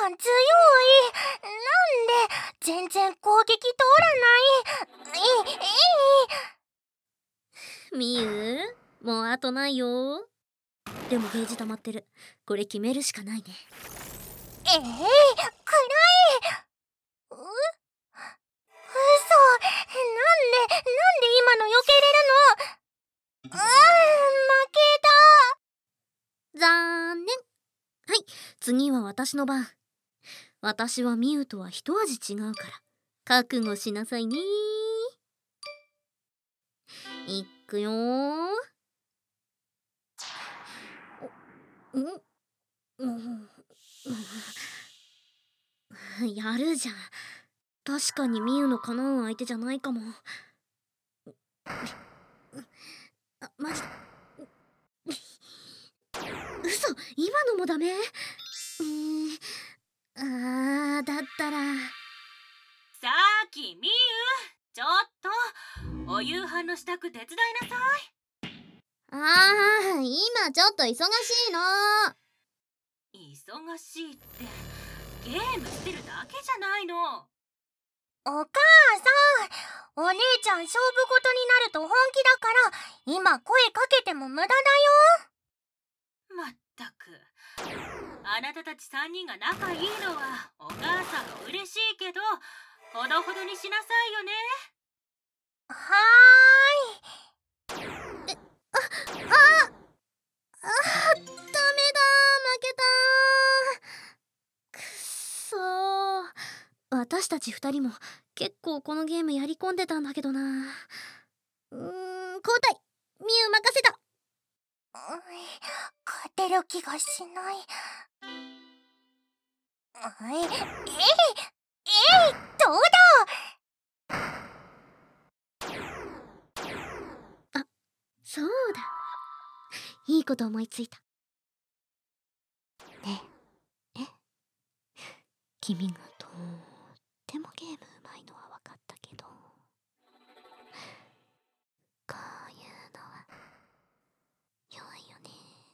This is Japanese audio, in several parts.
ゃん強い。なんで全然攻撃通らない。 みゆもうあとないよ。でもゲージ溜まってる。これ決めるしかないね。 暗い。嘘。なんで今の避けれるの。負けた。 残念。はい、次は私の番。私はみゆとは一味違うから覚悟しなさいね。いくよー。やるじゃん。確かにみゆの叶う相手じゃないかも。マジ嘘、今のもダメ？だったら。 さあきみゆ、ちょっとお夕飯の支度手伝いなさい。 今ちょっと忙しいの。 忙しいってゲームしてるだけじゃないの。 お母さん、お姉ちゃん勝負事になると本気だから今声かけても無駄だよ。 まったく、あなたたち3人が仲いいのはお母さんも嬉しいけど、ほどほどにしなさいよね。 はーい。 ダメだ、負けた。くっそー。私たち2人も結構このゲームやり込んでたんだけどな。交代。みゆ任せた。 勝てる気がしない。どうだ。 そうだ、いいこと思いついた。ねえ、君がとってもゲームうまいのは分かったけど、こういうのは弱いよね。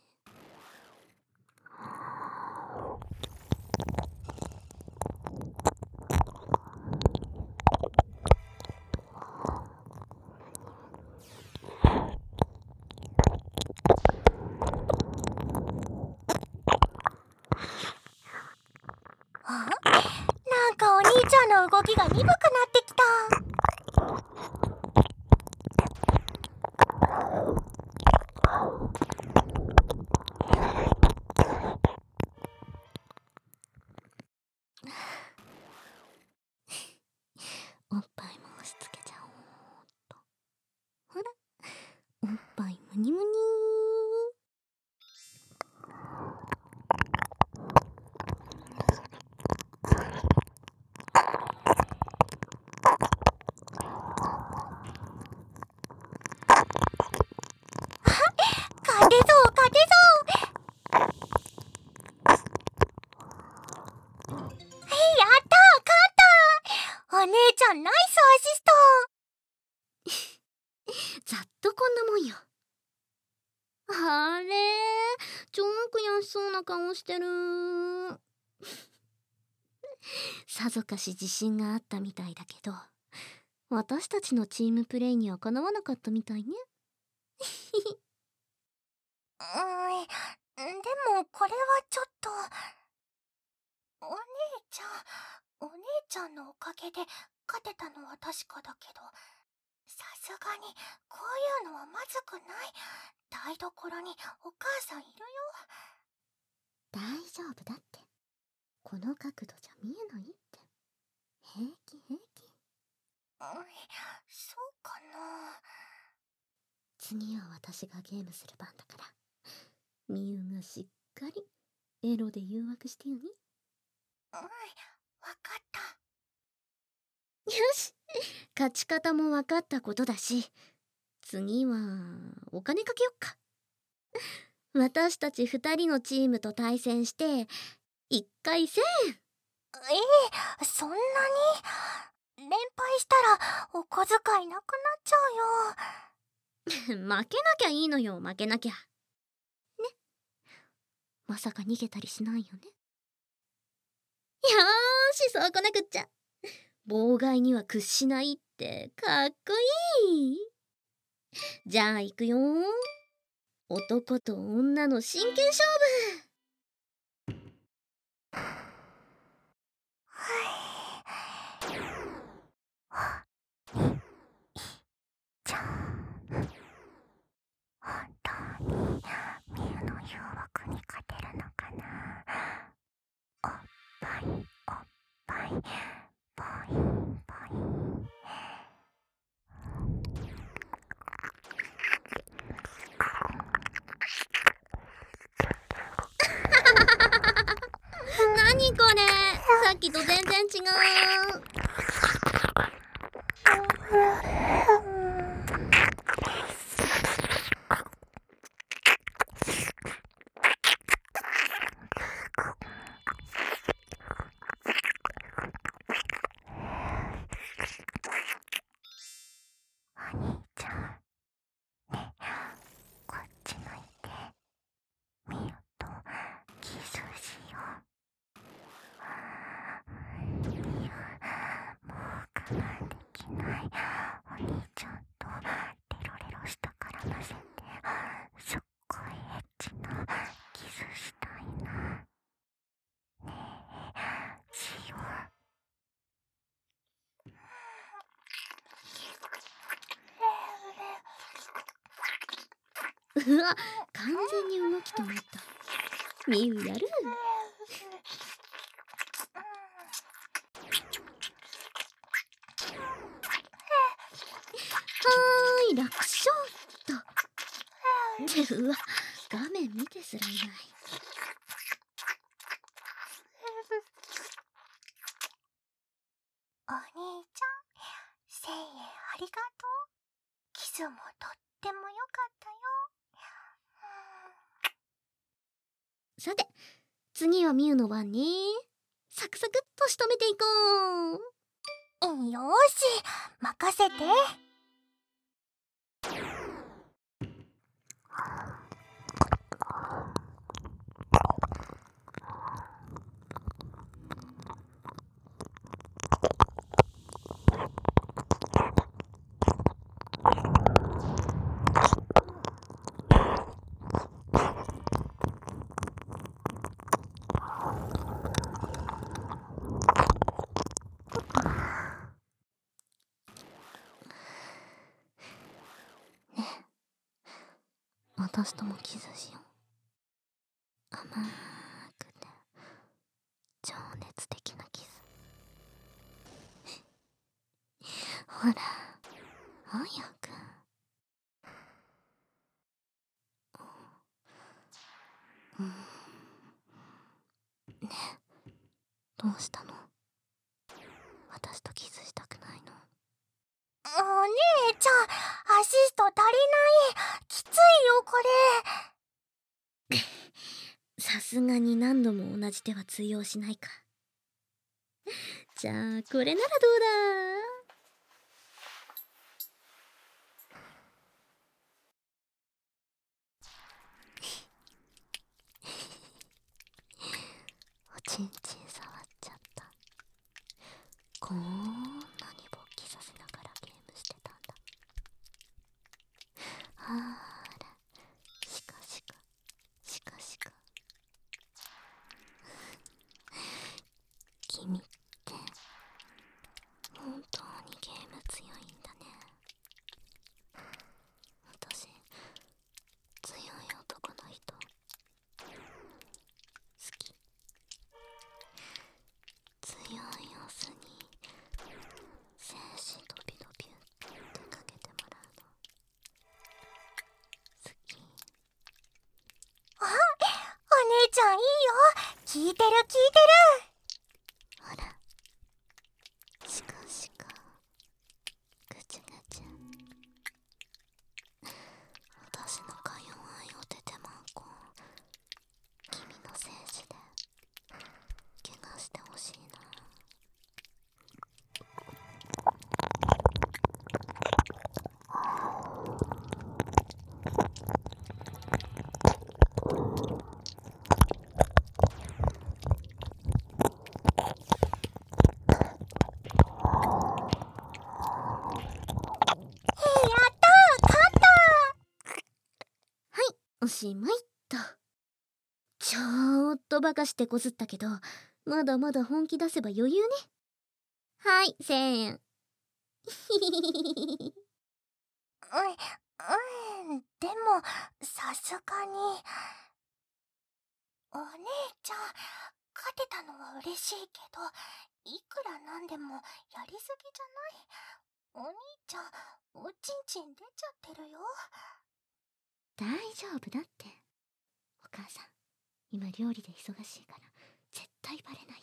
なんかお兄ちゃんの動きが鈍くなってきた。 おっぱいも押し付けちゃおうっと。ほら、おっぱいむにむに勝てそう勝てそう。やったー、勝った。お姉ちゃんナイスアシスト。 ざっとこんなもんよ。あれ、超悔しそうな顔してる。さぞかし自信があったみたいだけど、私たちのチームプレイにはかなわなかったみたいね。 でもこれはちょっと。お姉ちゃんのおかげで勝てたのは確かだけど、さすがにこういうのはまずくない。台所にお母さんいるよ。 大丈夫だって。この角度じゃ見えないって。平気平気。 そうかな。 次は私がゲームする番だから、みゆがしっかりエロで誘惑してよね。 わかった。 よし、勝ち方も分かったことだし、次はお金かけよっか。私たち2人のチームと対戦して1回1000円。 そんなに？連敗したらお小遣いなくなっちゃうよ。 負けなきゃいいのよ、負けなきゃね。まさか逃げたりしないよね。 し、そうこなくっちゃ。妨害には屈しないってかっこいい。じゃあ行くよ。男と女の真剣勝本当にミュの誘惑に勝てるのかな。おっぱいおっぱいボインボイン。 何これ、さっきと全然違う。 お兄ちゃん、ね、こっち向いて。ミュとキスしよう。ミュ、もう我慢できない。お兄ちゃんとレロレロしたから混ぜて、すっごいエッチなキスしたいな。ねえ、しよう。 うわ、完全に動き止まった。ミウやる。楽勝っと。うわ、画面見てすらいない。 お兄ちゃん、1000円ありがとう。キスもとっても良かったよ。 さて、次はミウの番ね。サクサクっと仕留めていこう。 よーし、任せて。 私ともキスしよう。甘くて情熱的なキス。ほら、早く。ねえ、どうしたの？私とキスしたくないの？ お姉ちゃん、アシスト足りない。きついよこれ。 さすがに何度も同じ手は通用しないか。じゃあこれならどうだ？おちんちん触っちゃった。こんなに勃起させながらゲームしてたんだ。あら、シカシカシカシカ。君って本当にゲーム強いんだね。私、強い男の人好き。強いオスに精子ドビドビってかけてもらうの好き。 お姉ちゃんいいよ。聞いてる聞いてる。 ほら、シカシカぐちゅぐちゅ。私のか弱いお手手マンコ君の精子で怪我してほしいな。 しまいっと。ちょっとバカしてこすったけど、まだまだ本気出せば余裕ね。はい、1000円。 でも、さすがに。お姉ちゃん、勝てたのは嬉しいけど、いくらなんでもやりすぎじゃない？お兄ちゃん、おちんちん出ちゃってるよ。 大丈夫だって。お母さん、今料理で忙しいから絶対バレないって。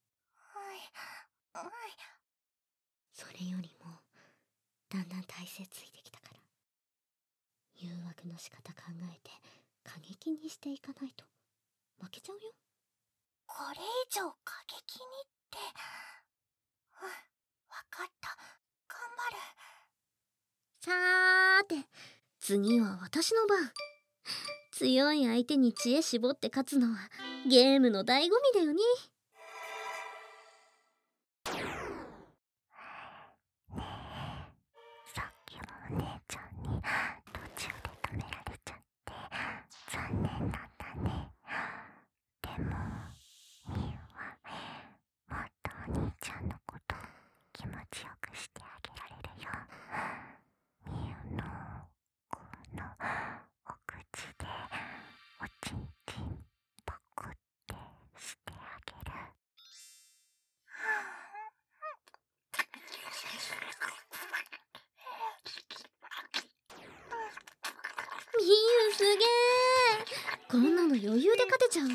それよりもだんだん体勢ついてきたから、誘惑の仕方考えて過激にしていかないと負けちゃうよ。 これ以上過激にって。わかった。頑張る。 さーて、次は私の番。強い相手に知恵絞って勝つのはゲームの醍醐味だよね。 さっきはお姉ちゃんに途中で止められちゃって残念だったね。でもみゆはもっとお兄ちゃんのこと気持ちよくしてあげられるよ。みゆのこのお口でおちんちんパクってしてあげる。 みゆすげー。こんなの余裕で勝てちゃうわ。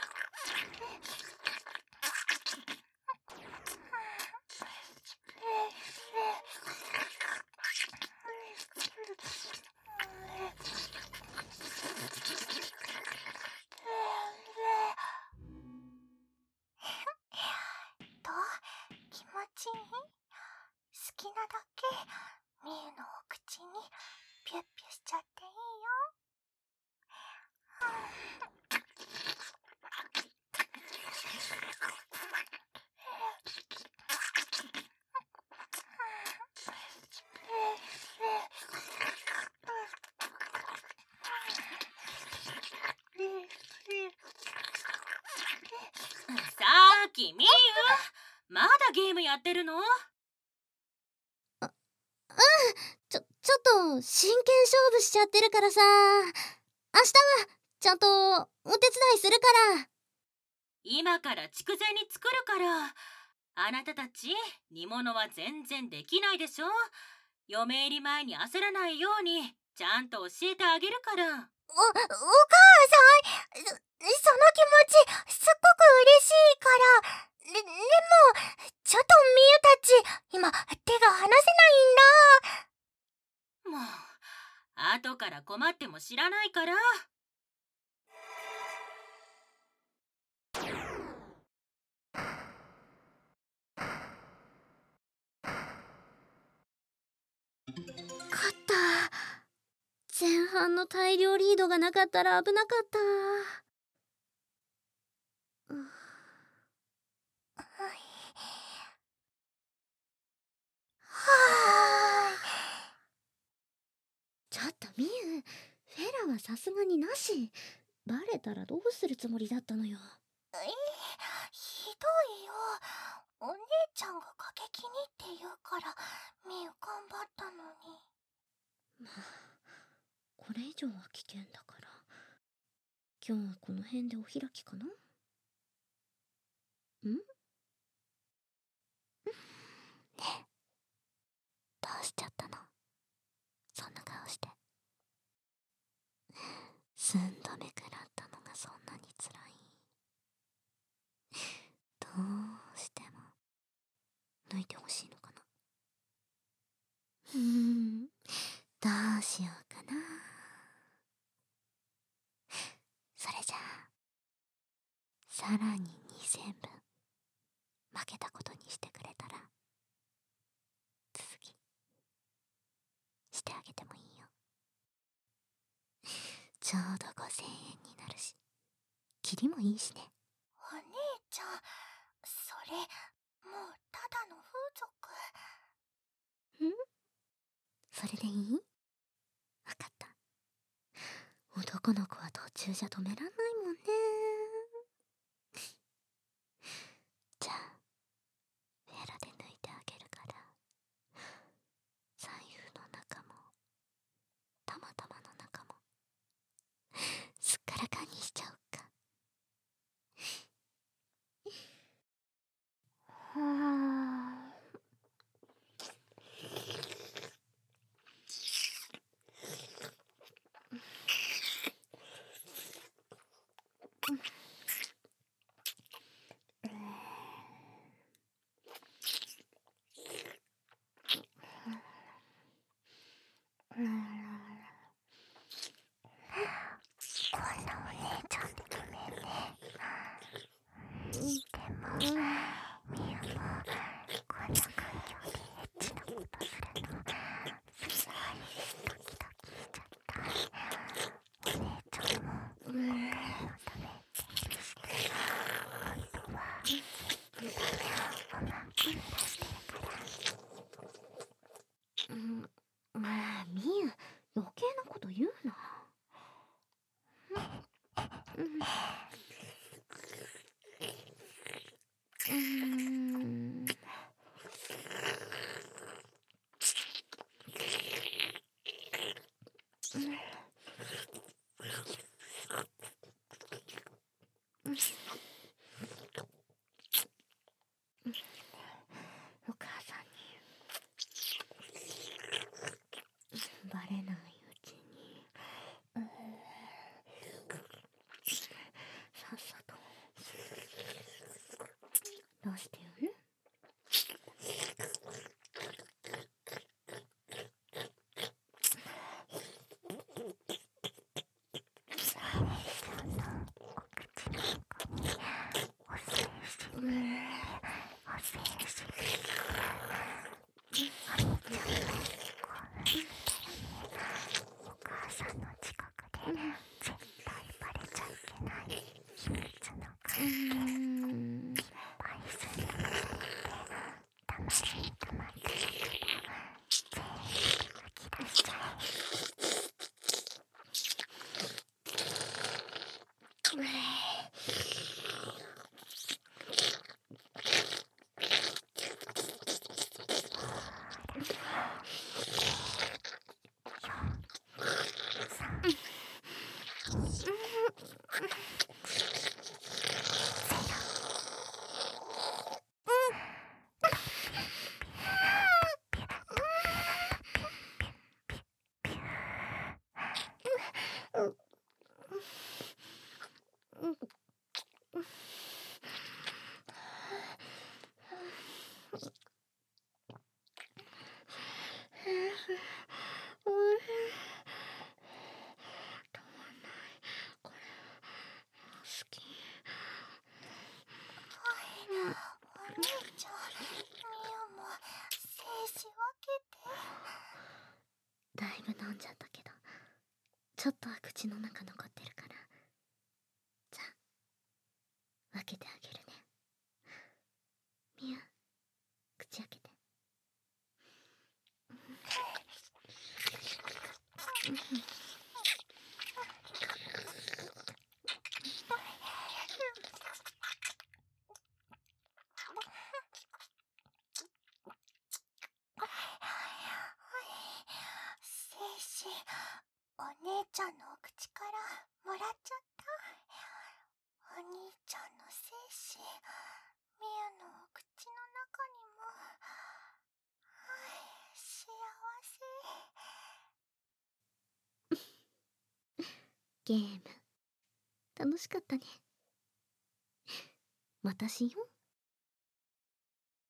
気持ちいい？好きなだけみゆのお口にピュッピュしちゃっていいよ。 さーきみゆ、まだゲームやってるの？ ちょっと真剣勝負しちゃってるからさ。明日はちゃんとお手伝いするから。 今から筑前に作るから。あなたたち煮物は全然できないでしょ。嫁入り前に焦らないようにちゃんと教えてあげるから。 お母さん、その気持ちすっごく嬉しいから。でもちょっとみゆたち今手が離せないんだ。 もう後から困っても知らないから。 勝った。前半の大量リードがなかったら危なかった。ちょっとみゆ、フェラはさすがになし。バレたらどうするつもりだったのよ。 ひどいよ。お姉ちゃんが過激にって言うからみゆ頑張ったのに。 まあ、これ以上は危険だから今日はこの辺でお開きかな。ねえ、どうしちゃったの？そんな顔して。寸止め食らったのがそんなにつらい？どうしても抜いてほしいのかな。どうしようかな。それじゃあさらに2000分負けたことにしてくれたら続きしてあげてもいいよ。ちょうど5000円になるしキリもいいしね。 お姉ちゃん、それもうただの風俗。 それでいい？わかった。 男の子は途中じゃ止めらんないもんね。じゃあフェラで抜いてあげるから、財布の中もたまたまの中もすっからかんにしちゃおっか。はあ。 こんなお姉ちゃんでごめんね。でもみゆもこんな環境でエッチなことするのすごいドキドキしちゃった。お姉ちゃんもお金のためってして本当はおまんこに出してるから。 まあみゆ、余計なこと言うな。お母さんにバレないうちにさっさと出してよね。 お母さんの近くで絶対バレちゃいけない秘密の関係。失敗するのってたまに溜まってるから全部吐き出しちゃお兄ちゃん、みゆも精子分けて。 だいぶ飲んじゃったけど、ちょっとは口の中残ってるから、じゃあ分けてあげるね。みゆ、口開けて。 精子、お姉ちゃんのお口からもらっちゃった。お兄ちゃんの精子、みゆのお口の中にも。幸せ。 ゲーム楽しかったね。またしよう。